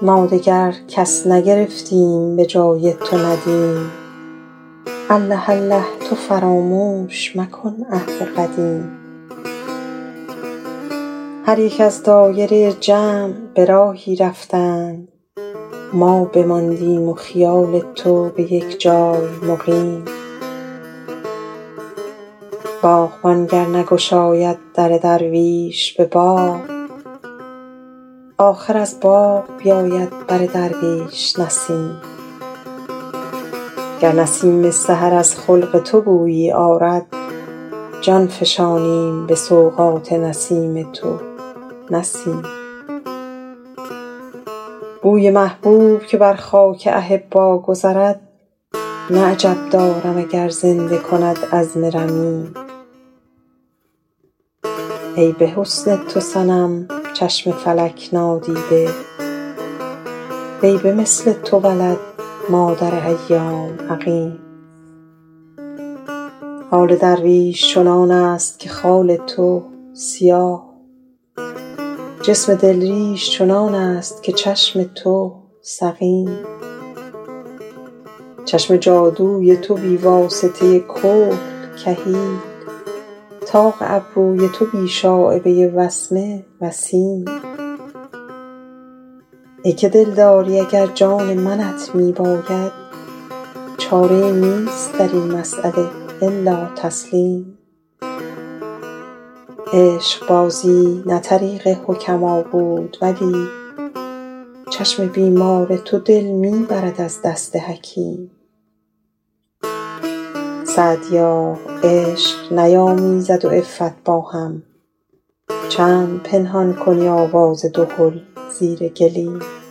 ما دگر کس نگرفتیم به جای تو ندیم. الله الله تو فراموش مکن عهد قدیم. هر یک از دایره جمع به راهی رفتند، ما بماندیم و خیال تو به یک جای مقیم. باغبان گر نگشاید در درویش به باغ، آخر از باغ بیاید بر درویش نسیم. گر نسیم سحر از خلق تو بویی آرد، جان فشانیم به سوغات نسیم تو نسیم. بوی محبوب که بر خاک احبا گذرد، نه عجب دارم اگر زنده کند عزم رمیم. ای به حسن تو صنم چشم فلک نادیده، وی به مثل تو ولد مادر ایام عقیم. حال درویش چنان است که خال تو سیاه، جسم دلریش چنان است که چشم تو سقیم. چشم جادوی تو بی واسطه کحل کحیل، طاق ابروی تو بی شایبه وسمه وسیم. ای که دل داری اگر جان منت می باید، چاره نیست در این مسأله الا تسلیم. عشق بازی نه طریق حکما بود، ولی چشم بیمار تو دل می برد از دست حکیم. سعدیا عشق نیامیزد و عفت با هم، چند پنهان کنی آواز دهل زیر گلیم.